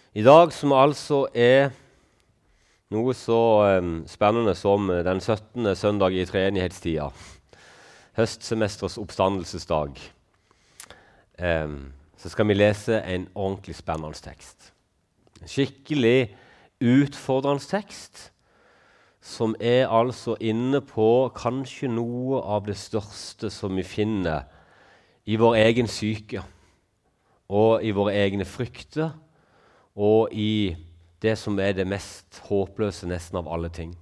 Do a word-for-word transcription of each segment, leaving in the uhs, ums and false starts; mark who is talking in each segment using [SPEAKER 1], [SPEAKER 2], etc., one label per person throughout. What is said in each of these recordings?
[SPEAKER 1] I dag som altså er noe så um, spennende som den syttende søndag i treenighetstida, høstsemestrets oppstandelsesdag, um, så skal vi lese en ordentlig spennende tekst. En skikkelig utfordrende tekst, som er altså inne på kanskje noe av det største som vi finner i vår egen syke, og i våre egne frykter, og i det som er det mest håpløse nesten av alle ting.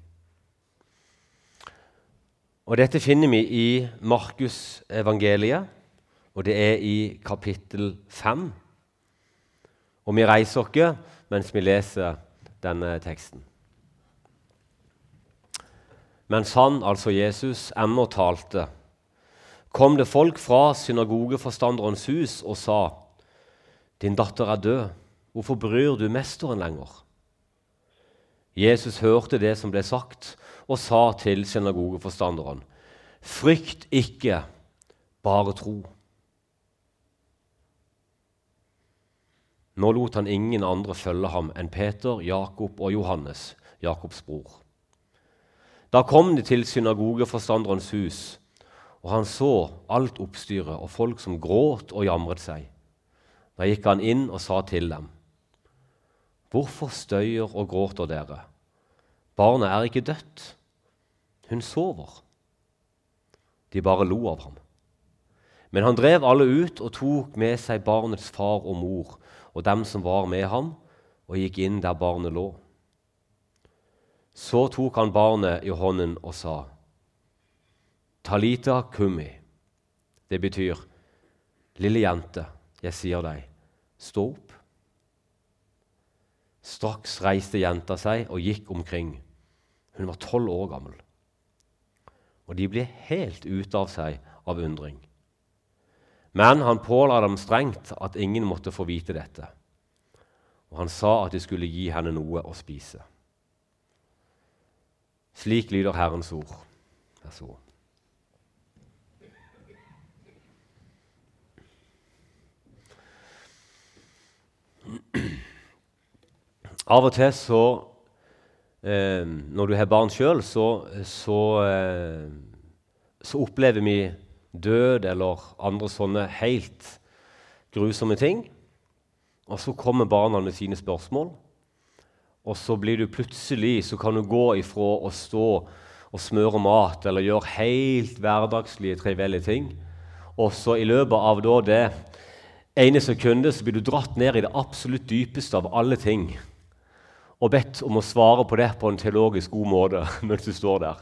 [SPEAKER 1] Og dette finner vi i Markus evangeliet, og det er i kapittel fem. Og vi reiser oss mens vi leser denne teksten. Mens han, altså Jesus, ennå talte, kom det folk fra synagogeforstanderens hus og sa: «Din datter er død. Hvorfor bryr du mesteren lenger?» Jesus hørte det som ble sagt, og sa til synagogeforstanderen: «Frykt ikke, bare tro.» Nå lot han ingen andre følge ham enn Peter, Jakob og Johannes, Jakobs bror. Da kom de til synagogeforstanderens hus, og han så alt oppstyret og folk som gråt og jamret seg. Da gikk han inn og sa til dem: «Hvorfor støyer og gråter dere? Barnet er ikke dødt. Hun sover.» De bare lo av ham. Men han drev alle ut og tok med seg barnets far og mor og dem som var med ham, og gikk inn der barnet lå. Så tok han barnet i hånden og sa: «Talita kumi». Det betyr: «Lille jente, jeg sier deg, stå opp.» Straks reiste jenta seg og gikk omkring. Hun var tolv år gammel. Og de ble helt ute av seg av undring. Men han påla dem strengt at ingen måtte få vite dette. Og han sa at de skulle gi henne noe å spise. Slik lyder Herrens ord. Vær så god. Av og til så, eh, når du har barn selv, så, så, eh, så opplever vi død eller andre sånne helt grusomme ting. Og så kommer barna med sine spørsmål, og så blir du plutselig, så kan du gå ifra å stå og smøre mat eller gjøre helt hverdagslige, trivielle ting, og så i løpet av da det ene sekundet så blir du dratt ned i det absolutt dypeste av alle ting, og bedt om å svare på det på en teologisk god måte mens du står der.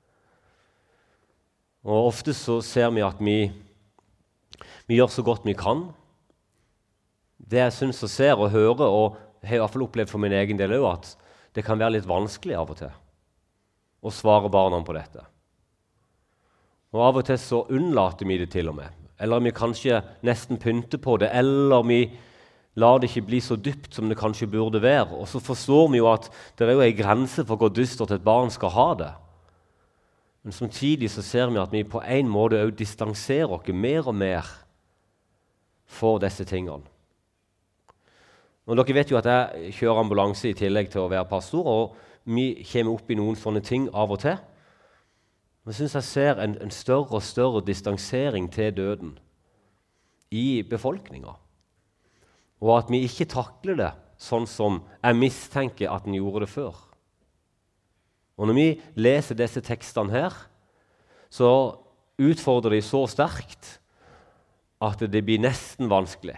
[SPEAKER 1] Og ofte så ser vi at vi, vi gjør så godt vi kan. Det jeg synes å se og høre, og jeg har i hvert fall opplevd for min egen del også, at det kan være litt vanskelig av og til å svare barna på dette. Og av og til så unnlater vi det til og med. Eller vi kanskje nesten pynter på det, eller vi la det ikke bli så dypt som det kanskje burde være. Og så forstår vi jo at det er jo en grense for hvor dystert et barn skal ha det. Men samtidig så ser vi at vi på en måte også distanserer oss mer og mer for disse tingene. Og dere vet jo at jeg kjører ambulanse i tillegg til å være pastor, og vi kommer opp i noen sånne ting av og til. Jeg synes jeg ser en, en større og større distansering til døden i befolkningen. Og at vi ikke takler det sånn som jeg mistenker at den gjorde det før. Og når vi leser disse tekstene her, så utfordrer de så sterkt at det blir nesten vanskelig.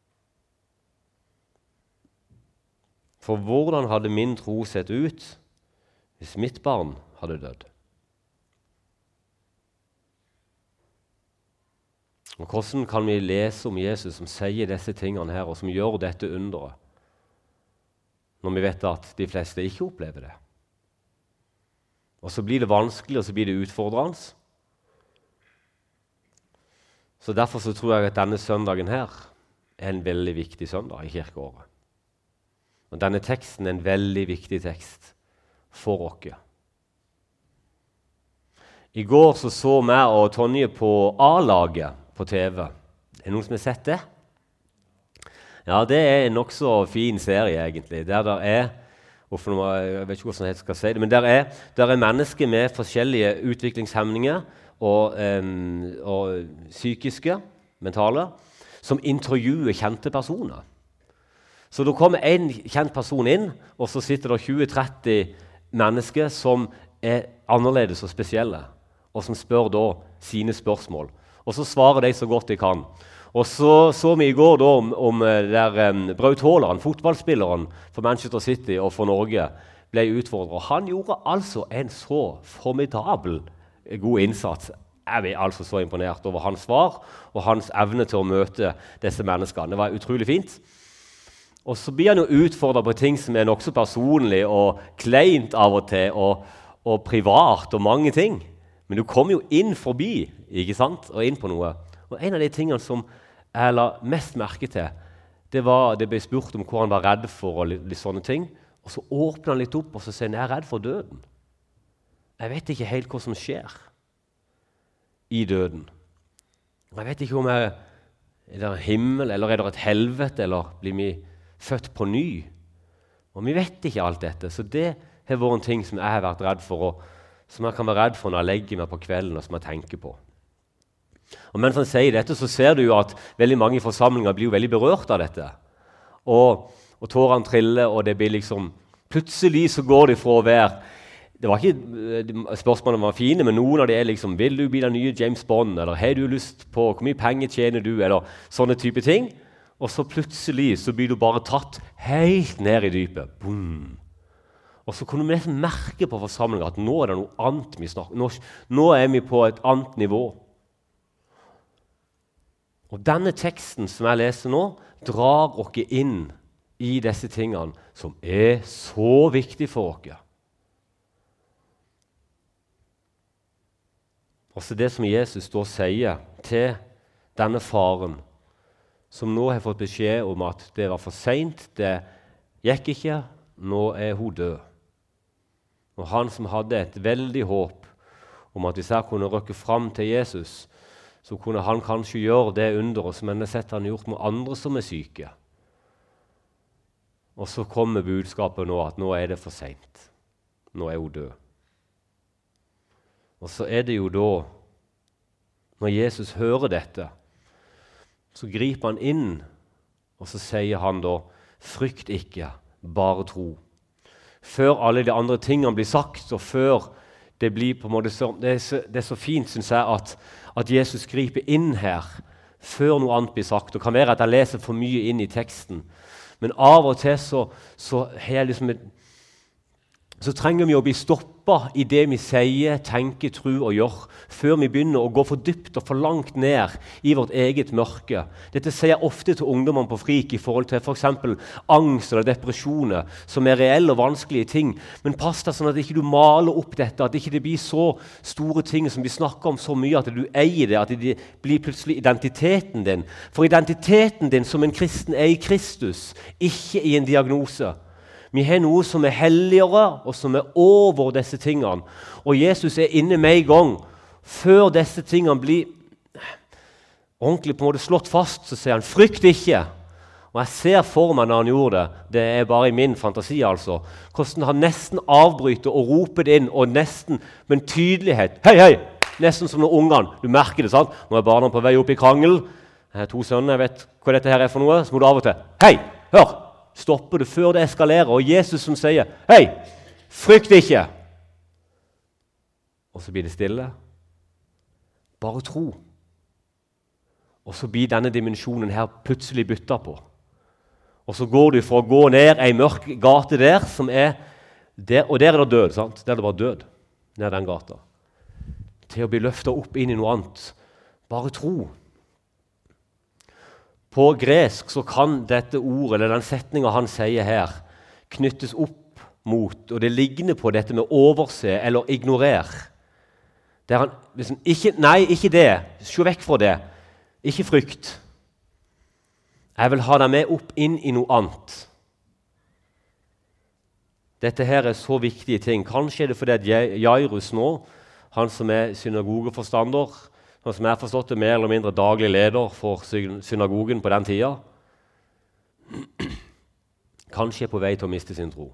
[SPEAKER 1] For hvordan hadde min tro sett ut hvis mitt barn hadde dødd? Og hvordan kan vi lese om Jesus som sier disse tingene her, og som gjør dette underet, når vi vet at de fleste ikke opplever det? Og så blir det vanskelig, og så blir det utfordrende. Så derfor så tror jeg at denne søndagen her er en veldig viktig søndag i kirkeåret. Og denne teksten er en veldig viktig tekst for oss. I går så så jeg og Tonje på A-laget på T V. Er det noen som har sett det? Ja, det er en nok så fin serie, egentlig. Der der er, noe, jeg vet ikke hvordan jeg skal si det, men der er, der er mennesker med forskjellige utviklingshemninger og, um, og psykiske, mentale, som intervjuer kjente personer. Så da kommer en kjent person inn, og så sitter det tjue til tretti mennesker som er annerledes og spesielle, og som spør da sine spørsmål. Og så svarer de så godt de kan. Og så så vi i går da om, om der um, Braut Haaland, fotballspilleren for Manchester City og for Norge, ble utfordret. Og han gjorde altså en så formidabel god innsats. Jeg er altså så imponert over hans svar og hans evne til å møte disse menneskene. Det var utrolig fint. Og så blir han jo utfordret på ting som er nok så personlig og kleint av og til, og, og privat og mange ting. Men du kommer jo inn forbi, ikke sant? Og inn på noe. Og en av de tingene som jeg la mest merke til, det var det ble spurt om hvor han var redd for og litt, litt sånne ting. Og så åpner han litt opp og så sier han, jeg er redd for døden. Jeg vet ikke helt hva som skjer i døden. Jeg vet ikke om jeg, er det en himmel, eller er det et helvete, eller blir vi født på ny? Og vi vet ikke alt dette, så det har vært en ting som jeg har vært redd for, og som jeg kan være redd for når jeg legger meg på kvelden, og som jeg tenker på. Og mens han sier dette, så ser du jo at veldig mange i forsamlinger blir jo veldig berørt av dette. Og, og tårene triller, og det blir liksom, plutselig så går det fra å være, det var ikke, spørsmålene var fine, men noen av det er liksom, vil du bli den nye James Bond, eller har du lyst på, hvor mye penger tjener du, eller sånne type ting. Og så plutselig så blir du bare tatt helt ned i dypet. Boom. Og så kunne vi nesten merke på forsamlingen at nå er det noe annet vi snakker. Nå, nå er vi på et annet nivå. Og denne teksten som jeg leser nå, drar oss inn i disse tingene som er så viktige for oss. Også det som Jesus da sier til denne faren, som nå har fått beskjed om at det var for sent, det gikk ikke, nå er hun død. Og han som hadde et veldig håp om at hvis jeg kunne røkke fram til Jesus, så kunne han kanskje gjøre det underet som han har sett han gjort med andre som er syke. Og så kommer budskapet nå at nå er det for sent. Nå er hun død. Og så er det jo da, når Jesus hører dette, så griper han inn, og så sier han da, frykt ikke, bare tro. Før alle de andre tingene blir sagt, og før det blir på en måte så, det er så, det er så fint, synes jeg, at, at Jesus griper inn her, før noe annet blir sagt. Det kan være at jeg leser for mye inn i teksten, men av og til så, så, liksom, så trenger vi å bli stoppet i det vi sier, tenker, tror og gjør, før vi begynner å gå for dypt og for langt ned i vårt eget mørke. Dette sier jeg ofte til ungdommene på Frik i forhold til for eksempel angst eller depresjoner, som er reelle og vanskelige ting. Men pass deg sånn at ikke du maler opp dette, at ikke det blir så store ting som vi snakker om så mye, at du eier det, at det blir plutselig identiteten din. For identiteten din som en kristen er i Kristus, ikke i en diagnose. Vi har noe som er helligere, og som er over disse tingene. Og Jesus er inne med en gang. Før disse tingene blir ordentlig på en måte slått fast, så sier han, frykt ikke. Og jeg ser for meg når han gjorde det, det er bare i min fantasi altså, hvordan han nesten avbryter og roper det inn, og nesten med en tydelighet, hei, hei, nesten som når ungene, du merker det, sant? Nå er barna på vei opp i krangel, jeg har to sønner, jeg vet hva dette her er for noe, så må du av og til, hei, hør, stopper du før det eskalerer, og Jesus som sier, hei, frykt ikke. Og så blir det stille. Bare tro. Og så blir denne dimensjonen her plutselig byttet på. Og så går du for å gå ned en mørk gate der, som er der, og der er det død, sant? Der er det bare død, ned den gata. Til å bli løftet opp inn i noe annet. Bare tro. På gresk så kan dette ordet, eller den setningen han sier her, knyttes opp mot, og det ligner på dette med overse eller ignorer. Der han, liksom, ikke, nei, ikke det. Se vekk fra det. Ikke frykt. Jeg vil ha deg med opp inn i noe annet. Dette her er så viktige ting. Kanskje er det fordi at Jairus nå, han som er synagogeforstander, han som jeg har forstått det mer eller mindre daglig leder for synagogen på den tida. kanskje er på vei til å miste sin tro.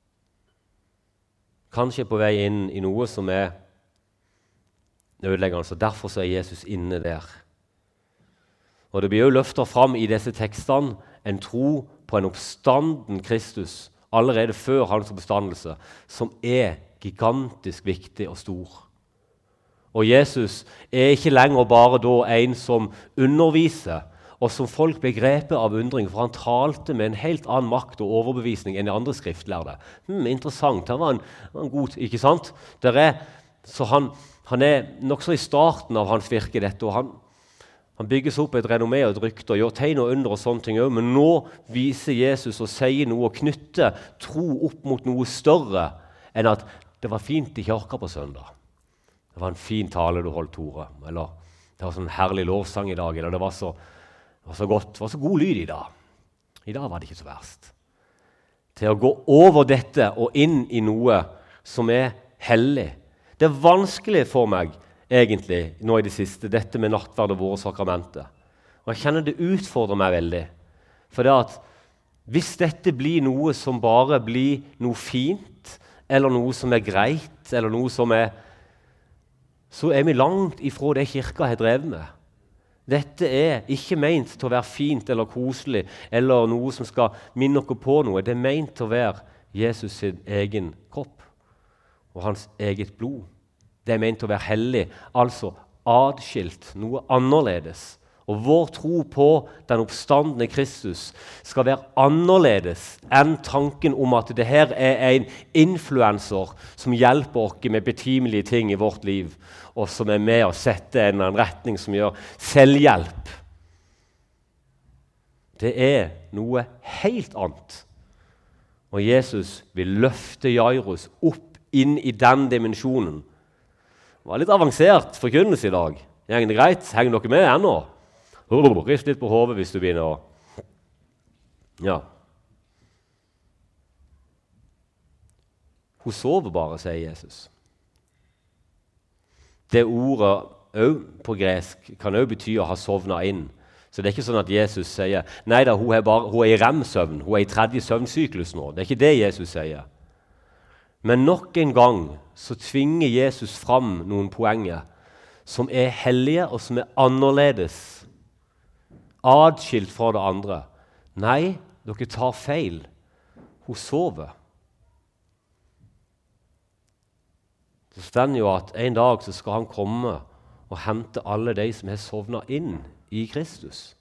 [SPEAKER 1] Kanskje er på vei inn i noe som er ødeleggende, så derfor så er Jesus inne der. Og det blir jo løftet fram i disse tekstene en tro på en oppstanden Kristus allerede før hans oppstandelse, som er gigantisk viktig og stor. Og Jesus er ikke lenger bare da en som underviser, og som folk begrepet av undring, for han talte med en helt annen makt og overbevisning enn de andre skriftlærde. Hmm, interessant, han var en, en god, ikke sant? Der er, så han, han er nok så i starten av hans virke dette, og han, han bygges opp et renommé og et rykte, og gjør tegn og under og sånne ting også, men nå viser Jesus og sier noe og knytter tro opp mot noe større enn at det var fint i kirka på søndag. Det var en fin tale du holdt, Tore, eller det var sånn herlig lovsang i dag, eller det var så Det var så godt, det var så god lyd i dag. I dag var det ikke så verst. Til å gå over dette og inn i noe som er hellig. Det er vanskelig for meg, egentlig, nå i det siste, dette med nattverd og våre sakramenter. Og jeg kjenner det utfordrer meg veldig. For det at hvis dette blir noe som bare blir noe fint, eller noe som er greit, eller noe som er, så er vi langt ifra det kirka har drevet med. Dette er ikke ment til å være fint eller koselig, eller noe som skal minne oss på noe. Det er ment til å være Jesus sin egen kropp og hans eget blod. Det er ment til å være hellig, altså adskilt, noe annerledes. Og vår tro på den oppstandende Kristus skal være annerledes enn tanken om at det her er en influenser som hjelper oss med betimelige ting i vårt liv, og som er med å sette en, en retning som gjør selvhjelp. Det er noe helt annet. Og Jesus vil løfte Jairus opp inn i den dimensjonen. Det var litt avansert forkynnelse i dag. Går det greit? Henger dere med ennå? Rist litt på hodet hvis du begynner å... Ja. Hun sover bare, sier Jesus. Det ordet også på gresk kan også bety å ha sovnet inn. Så det er ikke sånn at Jesus sier, nei da, hun er, bare, hun er i rem-søvn, hun er i tredje søvnsyklus nå. Det er ikke det Jesus sier. Men nok en gang så tvinger Jesus fram noen poenger som er hellige og som er annerledes, adskilt fra det andre. Nei, dere tar feil. Hun sover. Det står jo at en dag så skal han komme og hente alle de som har sovnet inn i Kristus.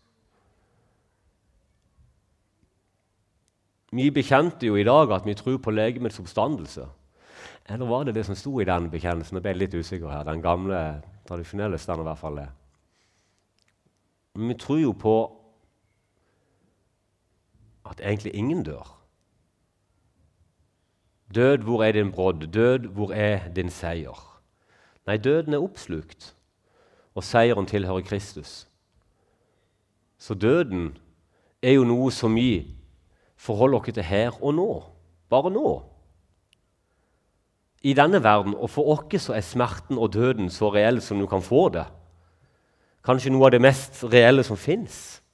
[SPEAKER 1] Vi bekjente jo i dag at vi tror på legemets oppstandelse. Eller var det det som stod i den bekjennelsen? Jeg ble litt usikker her. Den gamle, tradisjonelle stand i hvert fall det. Men vi tror jo på at egentlig ingen dør. Død, hvor er din brodd? Død, hvor er din seier? Nei, døden er oppslukt, og seieren tilhører Kristus. Så døden er jo noe som vi forholder oss til her og nå. Bare nå. I denne verden, og for oss så er smerten og døden så reell som du kan få det. Kanskje noe av det mest reelle som finnes.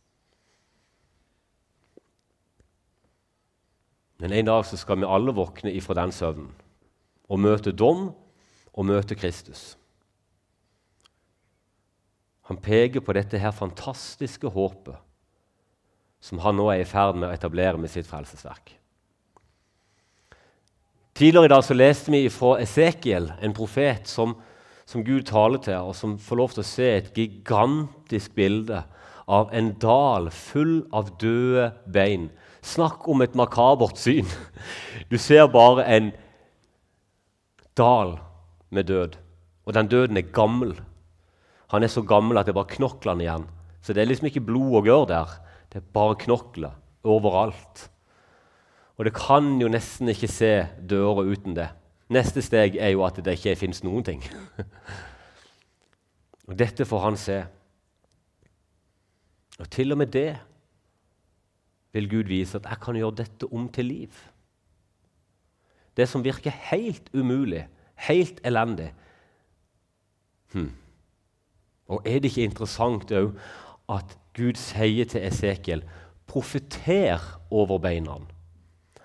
[SPEAKER 1] Men en dag så skal vi alle våkne ifra den søvnen og møte dom og møte Kristus. Han peker på dette her fantastiske håpet som han nå er i ferd med å etablere med sitt frelsesverk. Tidligere i dag så leste vi fra Esekiel, en profet som som Gud taler til, og som får lov til å se et gigantisk bilde av en dal full av døde bein. Snakk om et makabert syn. Du ser bare en dal med død, og den døden er gammel. Han er så gammel at det er bare knoklene igjen. Så det er liksom ikke blod å gjøre der. Det er bare knokler overalt. Og det kan jo nesten ikke se dører uten det. Neste steg er jo at det ikke finnes noen ting. Og dette får han se. Og til og med det vil Gud vise at jeg kan gjøre dette om til liv. Det som virker helt umulig, helt elendig. Hm. Og er det ikke interessant også at Gud sier til Esekiel, profeter over beina.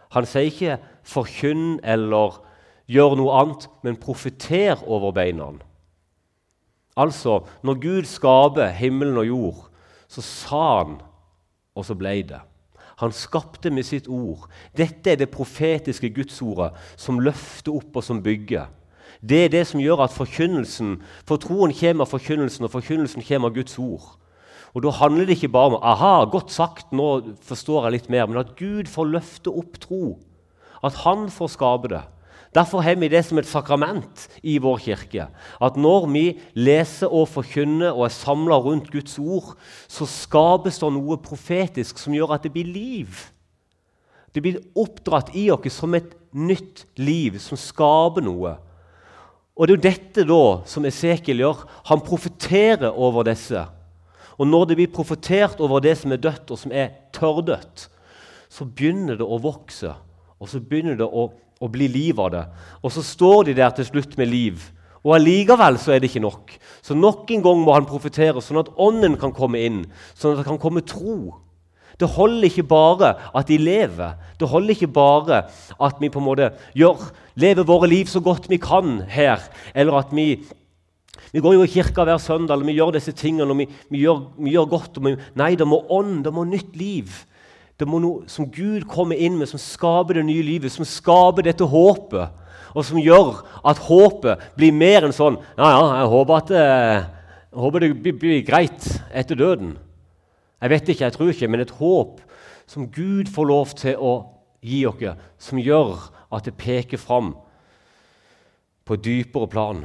[SPEAKER 1] Han sier ikke forkynn eller gjør noe annet, men profeter over beina. Altså, når Gud skaper himmelen og jord, så sa han, og så ble det. Han skapte med sitt ord. Dette er det profetiske Gudsordet som løfter opp og som bygger. Det er det som gjør at forkynnelsen, for troen kommer av forkynnelsen, og forkynnelsen kommer av Guds ord. Og da handler det ikke bare om, aha, godt sagt, nå forstår jeg litt mer, men at Gud får løfte opp tro. At han får skape det. Derfor har vi det som et sakrament i vår kirke. At når vi leser og forkynner og er samlet rundt Guds ord, så skapes det noe profetisk som gjør at det blir liv. Det blir oppdratt i oss som et nytt liv som skaper noe. Og det er jo dette da som Esekiel gjør. Han profeterer over disse. Og når det blir profetert over det som er dødt og som er tørrdødt, så begynner det å vokse, og så begynner det å og bli liv av det. Og så står de der til slutt med liv. Og allikevel så er det ikke nok. Så nok en gang må han profetere, sånn at ånden kan komme inn, sånn at det kan komme tro. Det holder ikke bare at de lever. Det holder ikke bare at vi på en måte gjør, lever våre liv så godt vi kan her, eller at vi, vi går jo i kirka hver søndag, eller vi gjør disse tingene, og vi, vi, gjør, vi gjør godt. Og vi, nei, det må ånd, det må nytt liv. Det må noe som Gud kommer inn med, som skaper det nye livet, som skaper dette håpet, og som gjør at håpet blir mer enn sånn, ja, ja, jeg håper at jeg håper det blir, blir greit etter døden. Jeg vet ikke, jeg tror ikke, men et håp som Gud får lov til å gi oss, som gjør at det peker fram på dypere plan.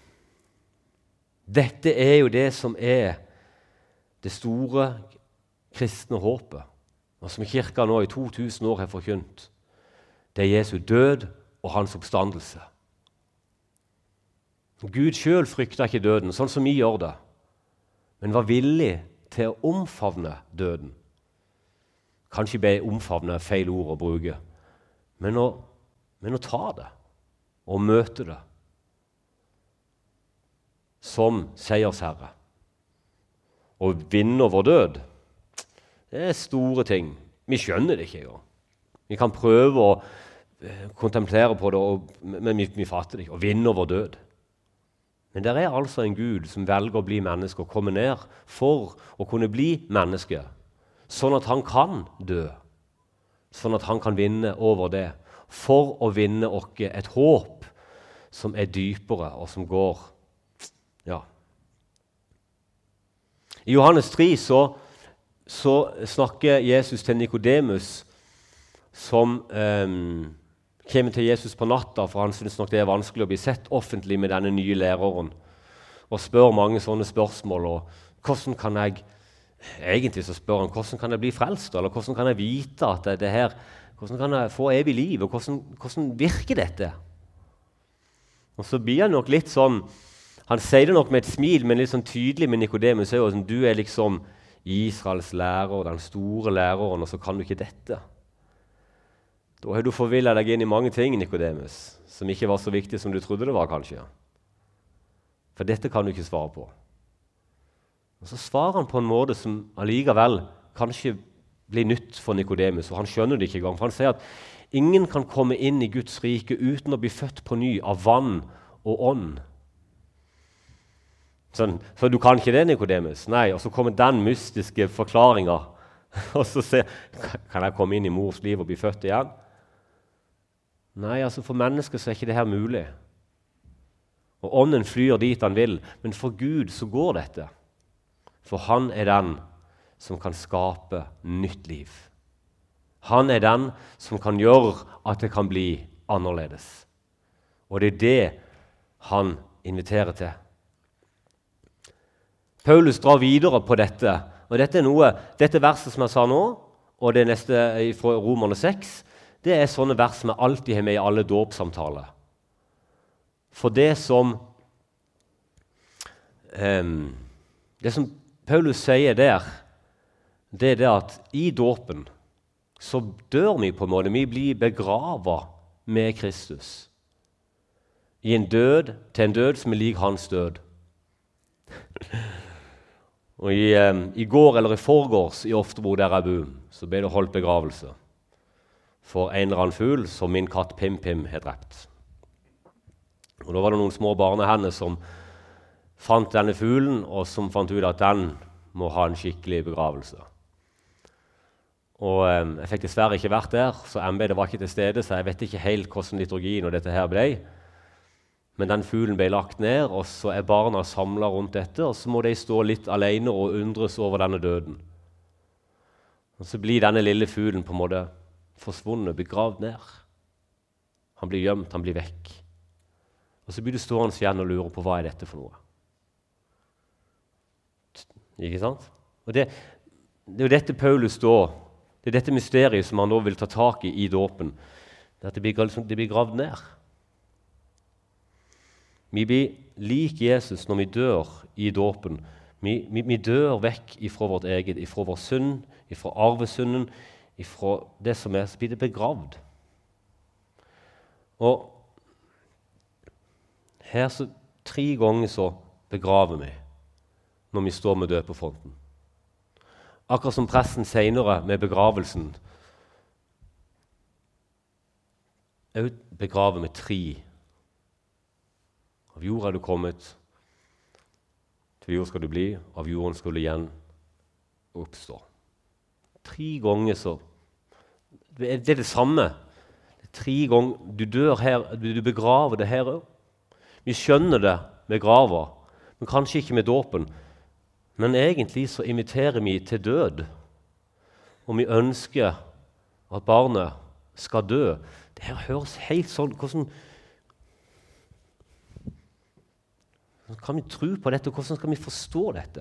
[SPEAKER 1] Dette er jo det som er det store kristne håpet. Og som kirka nå i to tusen år har forkynt, det er Jesu død og hans oppstandelse. Gud selv frykta ikke døden, sånn som vi gjør det, men var villig til å omfavne døden. Kanskje be omfavne feil ord å bruke, men å, men å ta det og møte det som seiersherre. Og vinne over død, det er store ting. Vi skjønner det ikke engang. Vi kan prøve å eh, kontemplere på det, og, men vi, vi fatter det ikke. Og vinne over død. Men det er altså en Gud som velger å bli menneske og komme ned for å kunne bli menneske, sånn at han kan dø, sånn at han kan vinne over det, for å vinne oss et håp som er dypere og som går. Ja. I Johannes tre så så snakker Jesus til Nikodemus, som eh, kommer til Jesus på natta, for han synes nok det er vanskelig å bli sett offentlig med denne nye læreren, og spør mange sånne spørsmål. Og hvordan kan jeg, egentlig så spør han, hvordan kan jeg bli frelst, eller hvordan kan jeg vite at det, det her, hvordan kan jeg få evig liv, og hvordan, hvordan virker dette? Og så blir han nok litt sånn, han sier det nok med et smil, men litt sånn tydelig med Nikodemus, er jo sånn, du er liksom Israels lærer, den store læreren, og så kan du ikke dette. Da har du forvillet deg inn i mange ting, Nikodemus, som ikke var så viktig som du trodde det var, kanskje. For dette kan du ikke svare på. Og så svarer han på en måte som allikevel kanskje blir nytt for Nikodemus, og han skjønner det ikke engang, for han sier at ingen kan komme inn i Guds rike uten å bli født på ny av vann og ånd. Sånn, så du kan ikke det, Nikodemus? Nei, og så kommer den mystiske forklaringen. Og så sier, kan jeg komme inn i mors liv og bli født igjen? Nei, altså for mennesker så er ikke det her mulig. Og ånden flyr dit han vil, men for Gud så går dette. For han er den som kan skape nytt liv. Han er den som kan gjøre at det kan bli annerledes. Og det er det han inviterer til. Paulus drar videre på dette, og dette er noe, dette verset som jeg sa nå, og det neste fra Romerne seks, det er sånne vers som jeg alltid har med i alle dåpssamtaler. For det som, um, det som Paulus sier der, det er det at i dåpen så dør vi på en måte, vi blir begravet med Kristus. I en død, til en død som er lik hans død. Og i, um, i går eller i forgårs i Oftebro der jeg bor, så ble det holdt begravelse. for en eller annen fugl som min katt Pim Pim har drept. Og da var det noen små barnehender som fant denne fuglen, og som fant ut at den må ha en skikkelig begravelse. Og eh, jeg fikk dessverre ikke vært der, så embedet var ikke til stede, så jeg vet ikke helt hvordan liturgien og dette her ble. Men den fuglen ble lagt ned, og så er barna samlet rundt dette, og så må de stå litt alene og undres over denne døden. Og så blir denne lille fuglen på en måte forsvunnet, begravd ned. Han blir gjemt, han blir vekk. Og så blir du stående igjen og lure på hva er dette for noe. Ikke sant? Og det, det er jo dette Paulus da, det er dette mysteriet som han da vil ta tak i i dåpen. Det, det, blir, det blir gravd ned. Vi blir lik Jesus når vi dør i dåpen. Vi, vi, vi dør vekk ifra vårt eget, ifra vår synd, ifra arvesynden, ifra det som er, så blir det begravd. Og her så tre ganger så begraver vi når vi står med døpefronten. Akkurat som presten senere med begravelsen. Jeg begraver med tre. Av jord er du kommet, til jord skal du bli, av jorden skal du igjen oppstå. Tre ganger så. Det er det samme. Det er tre ganger du dør her, du begraver det her også. Vi skjønner det med graver, men kanskje ikke med dåpen. Men egentlig så inviterer vi til død. Og vi ønsker at barnet skal dø. Det her høres helt sånn, hvordan kan vi tro på dette? Hvordan skal vi forstå dette?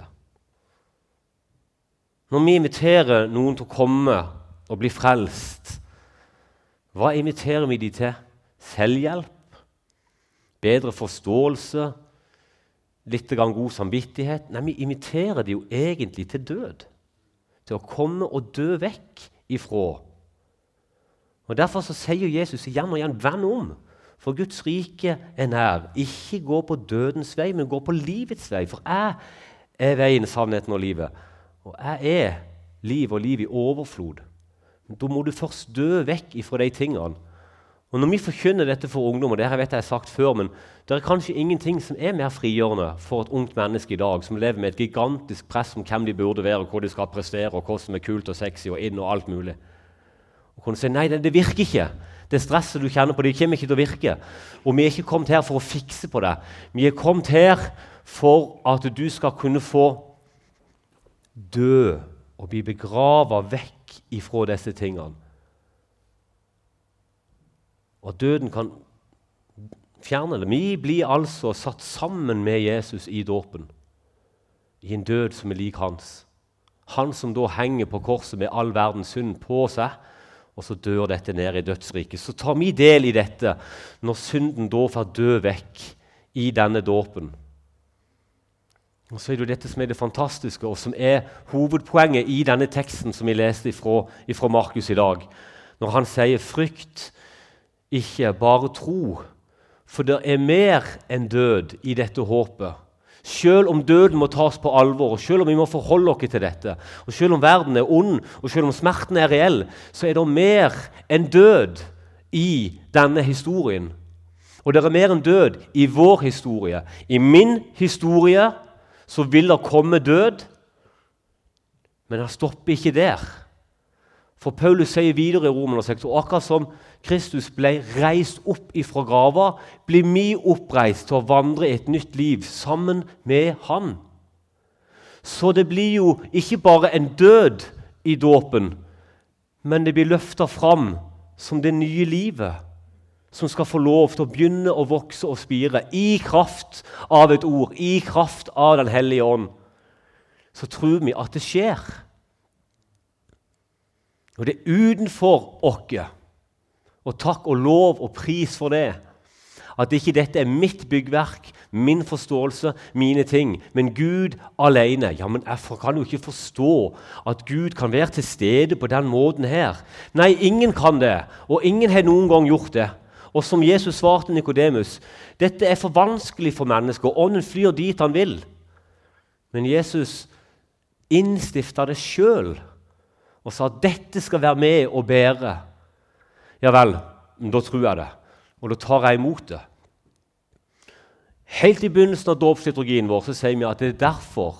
[SPEAKER 1] Når vi inviterer noen til å komme og bli frelst, hva inviterer vi de til? Selvhjelp? Bedre forståelse? Litt grann god samvittighet? Nei, vi inviterer de jo egentlig til død. Til å komme og dø vekk ifra. Og derfor så sier Jesus igjen og igjen, vend om. For Guds rike er nær. Ikke gå på dødens vei, men gå på livets vei. For jeg er veien, sannheten og livet. Og jeg er liv og liv i overflod. Men da må du først dø vekk ifra de tingene. Og når vi forkynner dette for ungdom, og det her vet jeg sagt før, men det er kanskje ingenting som er mer frigjørende for et ungt menneske i dag, som lever med et gigantisk press om hvem de burde være, og hva de skal prestere, og hva som er kult og sexy og inn og alt mulig. Og kan du si, nei, det, det virker ikke. Det stresset du kjenner på, det kommer ikke til å virke. Og vi er ikke kommet her for å fikse på det. Vi er kommet her for at du skal kunne få dø og bli begravet vekk ifra disse tingene. Og døden kan fjerne det. Vi blir altså satt sammen med Jesus i dåpen. I en død som er lik hans. Han som da henger på korset med all verdens synd på seg, og så dør dette ned i dødsriket. Så tar vi del i dette når synden da får dø vekk i denne dåpen. Og så er det dette som er det fantastiske, og som er hovedpoenget i denne teksten som vi leste ifra, ifra Markus i dag. Når han sier frykt, ikke bare tro, for det er mer enn død i dette håpet. Selv om døden må tas på alvor, og selv om vi må forholde oss til dette, og selv om verden er ond, og selv om smerten er reell, så er det mer enn død i denne historien. Og det er mer enn død i vår historie. I min historie så vil det komme død, men han stopper ikke der. For Paulus sier videre i Romerne seks, og akkurat som Kristus ble reist opp ifra grava, blir vi oppreist til å vandre et nytt liv sammen med han. Så det blir jo ikke bare en død i dåpen, men det blir løftet fram som det nye livet, som skal få lov til å begynne å vokse og spire i kraft av et ord, i kraft av den hellige ånd. Så tror vi at det skjer. Og det er utenfor oss, og takk og lov og pris for det, at ikke dette er mitt byggverk, min forståelse, mine ting, men Gud alene. Ja, men jeg kan jo ikke forstå at Gud kan være til stede på den måten her. Nei, ingen kan det, og ingen har noen gang gjort det. Og som Jesus svarte Nikodemus, dette er for vanskelig for mennesker, og ånden flyr dit han vil. Men Jesus innstiftet det selv, og sa at dette skal være med og bære. Ja vel, da tror jeg det, og da tar jeg imot det. Helt i begynnelsen av dåpsliturgien vår så sier vi at det er derfor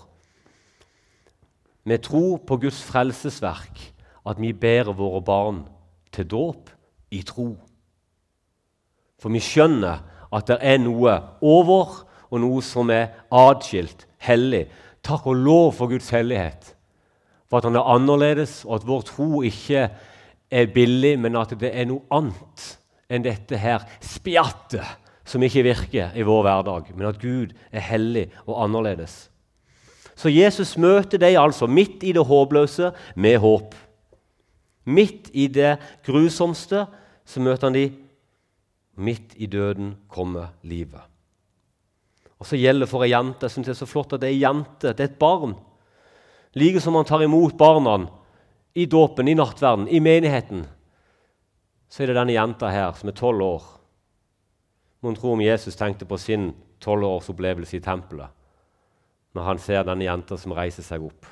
[SPEAKER 1] vi tror på Guds frelsesverk, at vi ber våre barn til dåp i tro. For vi skjønner at det er noe over, og noe som er adskilt, hellig. Takk og lov for Guds hellighet, for at han er annerledes, og at vår tro ikke er billig, men at det er noe annet enn dette her spjattet, som ikke virker i vår hverdag, men at Gud er hellig og annerledes. Så Jesus møter deg altså midt i det håpløse med håp. Midt i det grusomste så møter han de. Midt i døden kommer livet. Og så gjelder det for en jente. Jeg synes det er så flott at det er en jente, det er et barn. Like som han tar imot barna i dåpen, i nattverden, i menigheten, så er det denne jenta her som er tolv år. Man tror om Jesus tenkte på sin tolv års opplevelse i tempelet, når han ser denne jenta som reiser seg opp.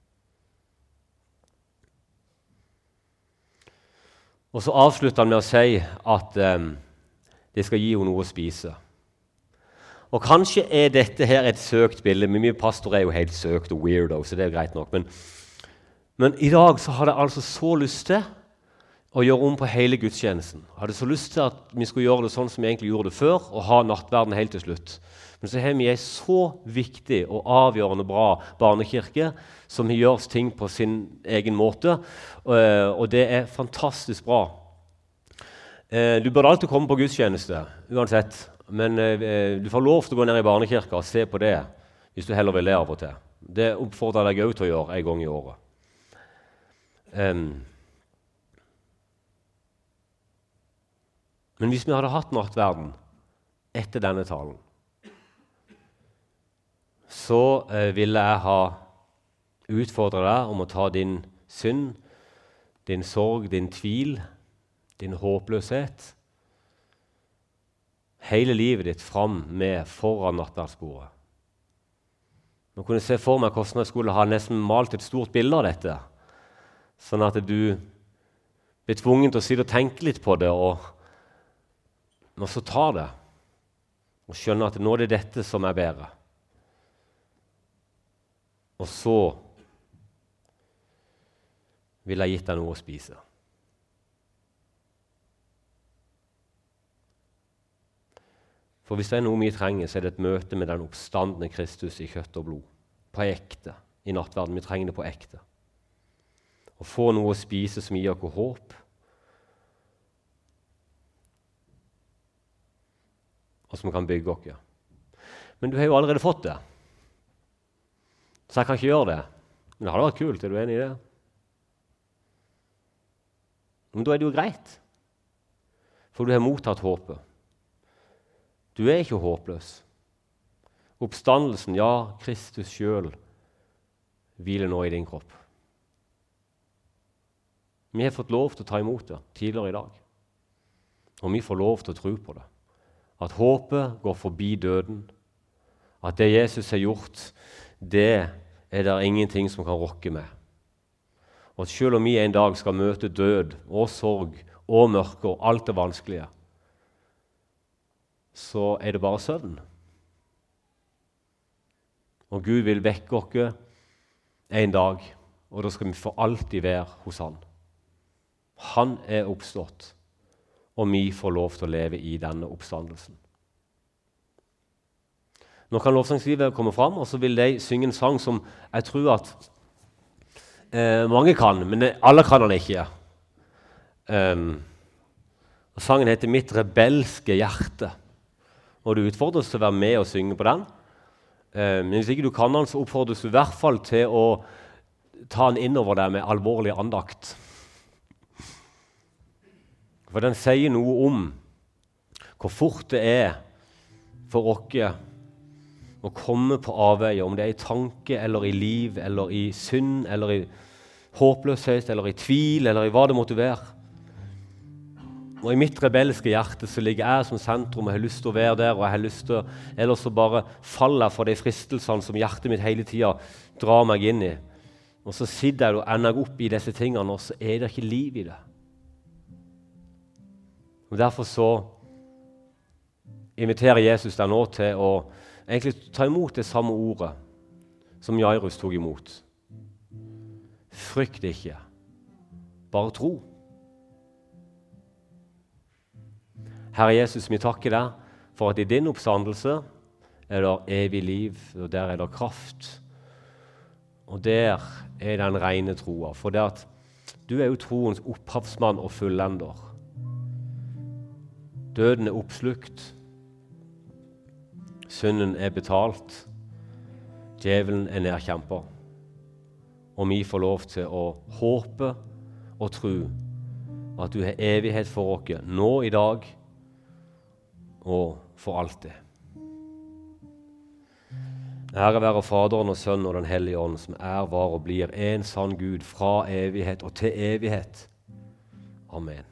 [SPEAKER 1] Og så avslutter han med å si at um, de skal gi henne noe å spise. Og kanskje er dette her et søkt bilde, men mine pastorer er jo helt søkt og weirdo, så det er greit nok. Men, men i dag så har jeg altså så lyst til å gjøre om på hele gudstjenesten. Jeg hadde så lyst til at vi skulle gjøre det sånn som vi egentlig gjorde det før, og ha nattverden helt til slutt. Men så har vi en så viktig og avgjørende bra barnekirke som gjør ting på sin egen måte, og det er fantastisk bra. Du burde alltid komme på gudstjeneste, uansett, men du får lov til å gå ned i barnekirka og se på det, hvis du heller vil det av og til. Det oppfordrer jeg deg til å gjøre en gang i året. Um, men hvis vi hadde hatt nattverden etter denne talen, så eh, ville jeg ha utfordret deg om å ta din synd, din sorg, din tvil, din håpløshet, hele livet ditt fram med foran nattverdsbordet. Nå kunne jeg se for meg hvordan jeg skulle ha nesten malt et stort bilde av dette, sånn at du blir tvunget til å sitte og tenke litt på det, og, og så ta det, og skjønne at nå er det dette som er bedre. Og så vil jeg gitt deg noe å spise. For hvis det er noe vi trenger, så er det et møte med den oppstandende Kristus i kjøtt og blod. På ekte, i nattverden. Vi trenger det på ekte. Å få noe å spise som gir oss håp. Og som kan bygge oss. Men du har jo allerede fått det. Så jeg kan ikke gjøre det. Men det hadde vært kult, er du enig i det? Men da er det jo greit. For du har mottatt håpet. Du er ikke håpløs. Oppstandelsen, ja, Kristus selv, hviler nå i din kropp. Vi har fått lov til å ta imot det tidligere i dag. Og vi får lov til å tro på det. At håpet går forbi døden. At det Jesus har gjort, det er det ingenting som kan rokke med. Og selv om vi en dag skal møte død og sorg og mørke og alt det vanskelige, så er det bare søvn. Og Gud vil vekke oss en dag, og da skal vi for alltid være hos han. Han er oppstått, og vi får lov til å leve i denne oppstandelsen. Nå kan lovsangslivet komme fram, og så vil de synge en sang som jeg tror at eh, mange kan, men alle kan den ikke. Um, og sangen heter «Mitt rebelske hjerte», og du utfordres til å være med og synge på den. Um, men hvis ikke du kan den, så oppfordres du i hvert fall til å ta den innover deg med alvorlig andakt. For den sier noe om hvor fort det er for oss å komme på avveie, om det er i tanke, eller i liv, eller i synd, eller i håpløshet, eller i tvil, eller i hva det måtte være. Og i mitt rebelske hjerte så ligger jeg som sentrum, og jeg har lyst til å være der, og jeg har lyst til, ellers så bare faller jeg for de fristelsene som hjertet mitt hele tiden drar meg inn i. Og så sitter jeg og ender opp i disse tingene, og så er det ikke liv i det. Og derfor så inviterer Jesus deg nå til å egentlig ta imot det samme ordet som Jairus tok imot. Frykt ikke, bare tro. Herre Jesus, vi takker deg for at i din oppstandelse er det evig liv, og der er det kraft. Og der er den rene troa, for det at du er jo troens opphavsmann og fullender. Døden er oppslukt, synden er betalt, djevelen er nedkjempet. Og vi får lov til å håpe og tro at du har evighet for oss, nå i dag og for alltid. Ære være Faderen og Sønnen og den Hellige Ånd, som er, var og blir en sann Gud fra evighet og til evighet. Amen.